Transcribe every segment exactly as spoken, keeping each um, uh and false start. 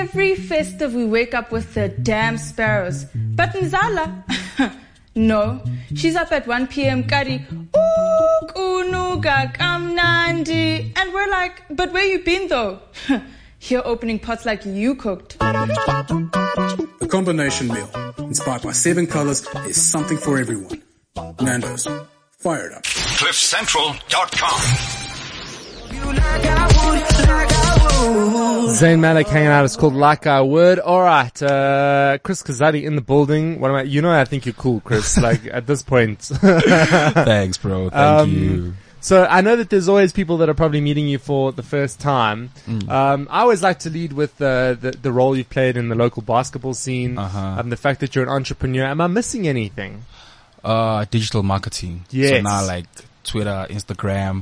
Every festive we wake up with the damn sparrows. But Nzala, no, she's up at one p.m. Kari, ooh, kunuga kamnandi. And we're like, but where you been though? Here opening pots like you cooked. The combination meal, inspired by seven colors, is something for everyone. Nando's, fire it up. cliff central dot com. Zayn Malik hanging out. It's called Like I Would. All right, uh, Chris Kazadi in the building. What am I? You know, I think you're cool, Chris. Like at this point. Thanks, bro. Thank um, you. So I know that there's always people that are probably meeting you for the first time. Mm. Um, I always like to lead with uh, the the role you've played in the local basketball scene, uh-huh. um, the fact that you're an entrepreneur. Am I missing anything? Uh, digital marketing. Yes. So now like Twitter, Instagram,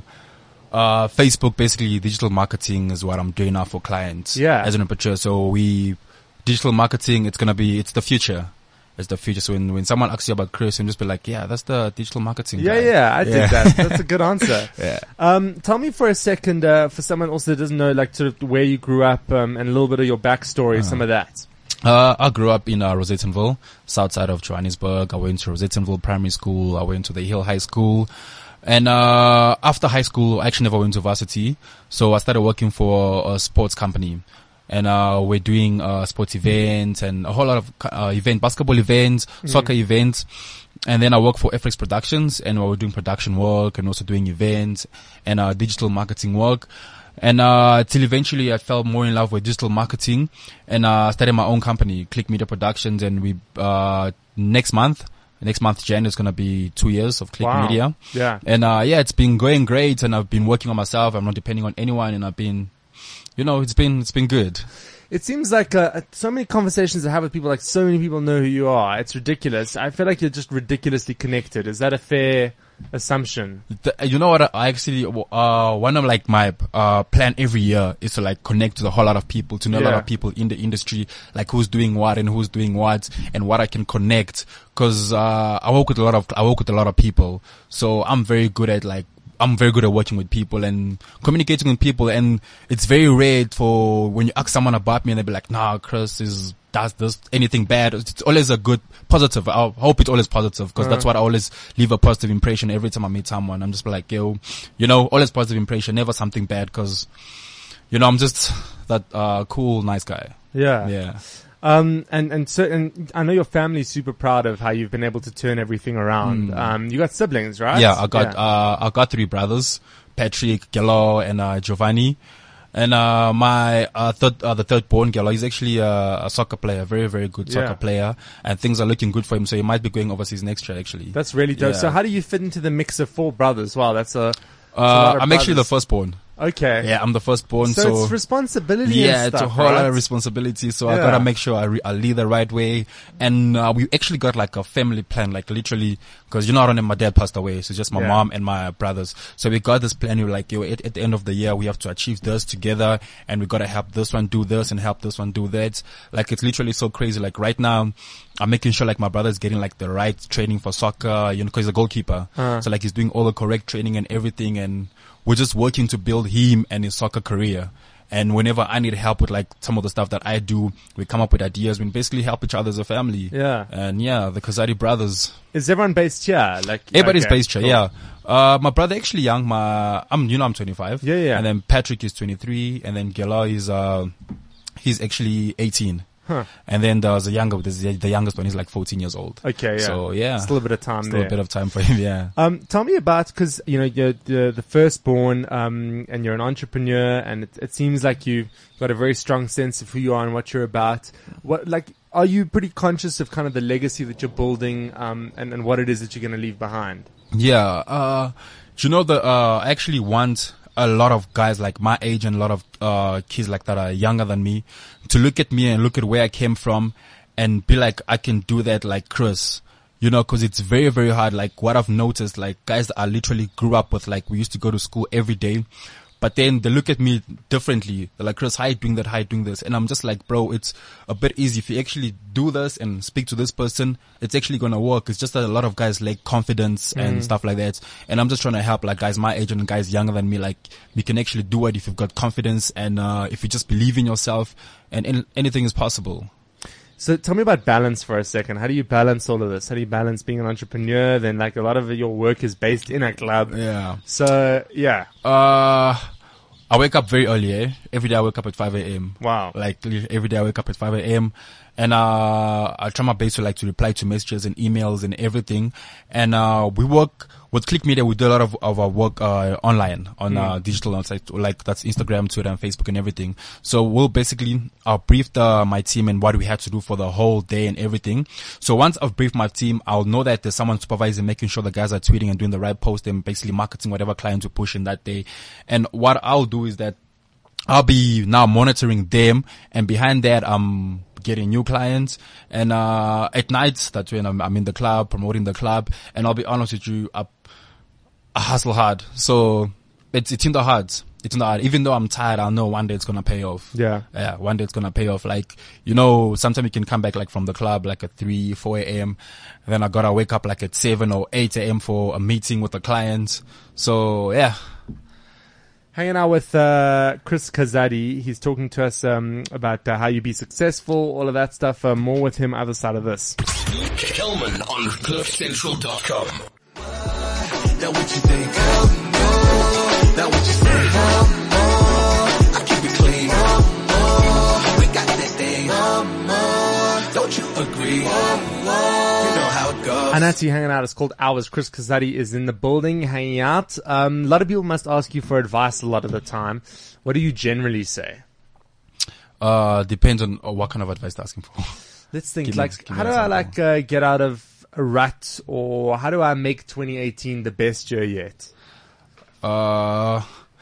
uh, Facebook, basically digital marketing is what I'm doing now for clients. Yeah. As an entrepreneur. So we, digital marketing, it's going to be, it's the future. It's the future. So when, when someone asks you about Chris, you just be like, yeah, that's the digital marketing Yeah, guy. yeah, I think yeah. that. That's a good answer. yeah. Um, tell me for a second, uh, for someone also that doesn't know, like, sort of where you grew up, um, and a little bit of your backstory, uh-huh. some of that. Uh, I grew up in uh, Rosettenville, south side of Johannesburg. I went to Rosettenville Primary School. I went to the Hill High School. And, uh, after high school, I actually never went to varsity. So I started working for a sports company. And, uh, we're doing, uh, sports events and a whole lot of, uh, event, basketball events, mm. soccer events. And then I work for F X Productions, and we were doing production work and also doing events and, uh, digital marketing work. And, uh, till eventually I fell more in love with digital marketing, and, uh, started my own company, Click Media Productions. And we, uh, next month, next month, Jan, is going to be two years of Click wow. Media. Yeah. And, uh, yeah, it's been going great, and I've been working on myself. I'm not depending on anyone, and I've been, you know, it's been, it's been good. It seems like uh, so many conversations I have with people, like so many people know who you are. It's ridiculous. I feel like you're just ridiculously connected. Is that a fair assumption? The, you know what? I actually, uh, one of like my, uh, plan every year is to like connect to a whole lot of people, to know Yeah. a lot of people in the industry, like who's doing what and who's doing what and what I can connect. Cause, uh, I work with a lot of, I work with a lot of people. So I'm very good at like, I'm very good at working with people and communicating with people, and it's very rare for when you ask someone about me and they be like, nah, Chris is, does this, anything bad. It's always a good, positive. I hope it's always positive, because uh-huh. that's what I always leave a positive impression every time I meet someone. I'm just like, yo, you know, always positive impression, never something bad, because, you know, I'm just that, uh, cool, nice guy. Yeah. Yeah. Um, and, and so, and I know your family's super proud of how you've been able to turn everything around. Mm. Um, you got siblings, right? Yeah, I got, yeah. uh, I got three brothers, Patrick, Gelo, and, uh, Giovanni. And, uh, my, uh, third, uh, the third born Gelo, he's actually a, a soccer player, very, very good soccer yeah. player. And things are looking good for him, so he might be going overseas next year, actually. That's really dope. Yeah. So how do you fit into the mix of four brothers? Wow, that's a, that's uh, a lot of I'm brothers. actually the firstborn. Okay. Yeah, I'm the firstborn, so, so it's responsibility. yeah, and stuff, it's a whole right? lot of responsibility. So yeah. I gotta make sure I, re- I lead the right way. And uh, we actually got like a family plan, like literally, because you know, I don't know, my dad passed away, so it's just my yeah. mom and my brothers. So we got this plan. We were like, yo, at, at the end of the year, we have to achieve this together, and we gotta help this one do this and help this one do that. Like it's literally so crazy. Like right now, I'm making sure like my brother's getting like the right training for soccer, you know, because he's a goalkeeper. Uh. So like he's doing all the correct training and everything, and we're just working to build him and his soccer career. And whenever I need help with like some of the stuff that I do, we come up with ideas. We basically help each other as a family. Yeah. And yeah, the Kazadi brothers. Is everyone based here? Like everybody's okay, based here. cool. Yeah. Uh, my brother actually young. My, I'm, you know, I'm twenty-five. Yeah, yeah. And then Patrick is twenty-three, and then Gela is, uh, he's actually eighteen. Huh. And then there's a younger, there's the, the youngest one is like fourteen years old. Okay, yeah. So yeah, still a bit of time still there. a bit of time for him, yeah. Um, tell me about, cause, you know, you're the, the firstborn, um, and you're an entrepreneur, and it, it seems like you've got a very strong sense of who you are and what you're about. What, like, are you pretty conscious of kind of the legacy that you're building, um, and, and what it is that you're going to leave behind? Yeah, uh, you know, the, uh, I actually want a lot of guys like my age and a lot of, uh, kids like that are younger than me to look at me and look at where I came from and be like, I can do that like Chris. You know, cause it's very, very hard. Like what I've noticed, like guys that I literally grew up with, like we used to go to school every day, But then they look at me differently. They're like, Chris, how you doing that? How you doing this? And I'm just like, bro, it's a bit easy. If you actually do this and speak to this person, it's actually going to work. It's just that a lot of guys lack confidence mm. and stuff like that. And I'm just trying to help like guys my age and guys younger than me. Like, we can actually do it if you've got confidence and, uh, if you just believe in yourself, and in, anything is possible. So tell me about balance for a second. How do you balance all of this? How do you balance being an entrepreneur? Then like a lot of your work is based in a club. Yeah. So yeah. Uh, I wake up very early, eh? Every day I wake up at five a.m. Wow. Like every day I wake up at five a.m. And, uh, I try my best to like to reply to messages and emails and everything. And, uh, we work with Click Media. We do a lot of, of our work, uh, online on, mm. uh, digital outside, like that's Instagram, Twitter and Facebook and everything. So we'll basically, uh, brief the, my team and what we had to do for the whole day and everything. So once I've briefed my team, I'll know that there's someone supervising, making sure the guys are tweeting and doing the right post and basically marketing whatever clients we push in that day. And what I'll do is that I'll be now monitoring them, and behind that, I'm getting new clients. And, uh, at nights, that's when I'm, I'm in the club, promoting the club. And I'll be honest with you, I, I hustle hard. So it's, it's in the heart. It's in the heart. Even though I'm tired, I'll know one day it's going to pay off. Yeah. Yeah. One day it's going to pay off. Like, you know, sometimes you can come back like from the club, like at three, four a.m. Then I got to wake up like at seven or eight a.m. for a meeting with the clients. So yeah. Hanging out with uh, Chris Kazadi. He's talking to us um, about uh, how you be successful, all of that stuff. Uh, more with him other side of this. Kelman on cliff central dot com. That what you think? That what you say? I keep it clean. We got that thing. Don't you agree? You know how it goes. Anati hanging out. It's called Hours. Chris Kazadi is in the building hanging out. Um, a lot of people must ask you for advice a lot of the time. What do you generally say? Uh, depends on uh, what kind of advice they're asking for. Let's think. Give me- like, give me how an do I example. like uh, get out of a rut, or how do I make twenty eighteen the best year yet? Uh,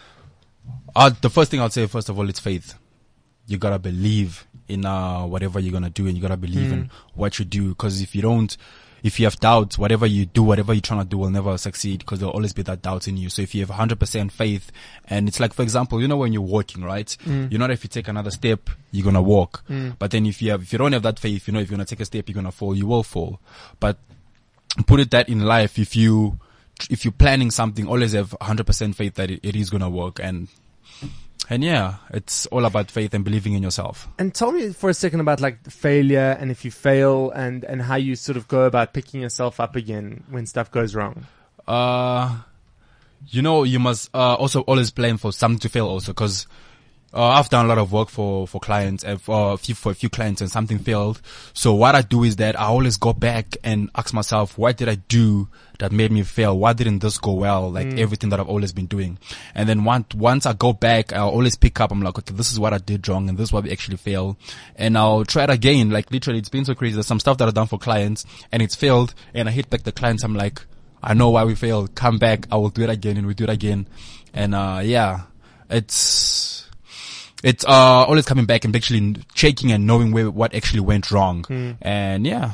uh, the first thing I'd say, first of all, it's faith. You gotta believe in, uh, whatever you're gonna do, and you gotta believe mm. in what you do. Cause if you don't, if you have doubts, whatever you do, whatever you're trying to do will never succeed, because there'll always be that doubt in you. So if you have one hundred percent faith, and it's like, for example, you know, when you're walking, right? Mm. You know that if you take another step, you're gonna walk. Mm. But then if you have, if you don't have that faith, you know, if you're gonna take a step, you're gonna fall, you will fall. But put it that in life, if you, if you're planning something, always have one hundred percent faith that it, it is gonna work. And, and yeah, it's all about faith and believing in yourself. And tell me for a second about like failure, and if you fail, and, and how you sort of go about picking yourself up again when stuff goes wrong. Uh, you know, you must, uh, also always plan for something to fail also, cause, uh, I've done a lot of work for, for clients, and for a few, for a few clients, and something failed. So what I do is that I always go back and ask myself, what did I do that made me fail? Why didn't this go well? Like mm. everything that I've always been doing. And then once, once I go back, I'll always pick up. I'm like, okay, this is what I did wrong, and this is what we actually failed. And I'll try it again. Like literally, it's been so crazy. There's some stuff that I've done for clients and it's failed. And I hit back the clients. I'm like, I know why we failed. Come back. I will do it again, and we do it again. And, uh, yeah, it's, it's, uh, always coming back and actually checking and knowing where, what actually went wrong. Mm. And yeah.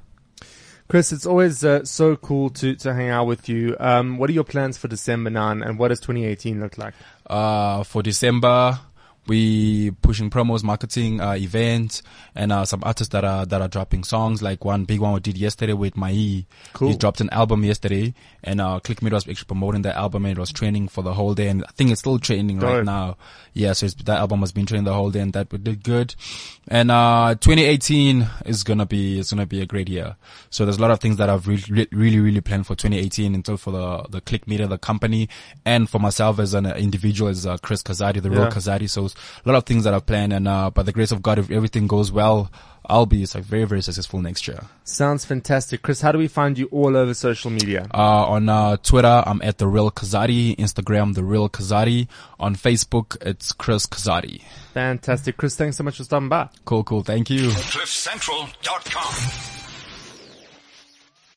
Chris, it's always uh, so cool to, to hang out with you. Um, what are your plans for December now, and what does twenty eighteen look like? Uh, for December, we pushing promos, marketing, uh, events, and, uh, some artists that are, that are dropping songs. Like one big one we did yesterday with Mai. Cool. He dropped an album yesterday, and, uh, Click Media was actually promoting that album, and it was training for the whole day, and I think it's still training right Good. now. Yeah, so it's, that album has been training the whole day, and that did good. And, uh, twenty eighteen is gonna be, it's gonna be a great year. So there's a lot of things that I've really, really, really planned for twenty eighteen, until for the, the Click Media, the company, and for myself as an individual, as, uh, Chris Kazadi, the real Yeah. Kazadi. So a lot of things that I've planned, and, uh, by the grace of God, if everything goes well, I'll be like very, very successful next year. Sounds fantastic. Chris, how do we find you all over social media? Uh, on, uh, Twitter, I'm at The Real Kazadi. Instagram, The Real Kazadi. On Facebook, it's Chris Kazadi. Fantastic. Chris, thanks so much for stopping by. Cool, cool. Thank you. cliff central dot com.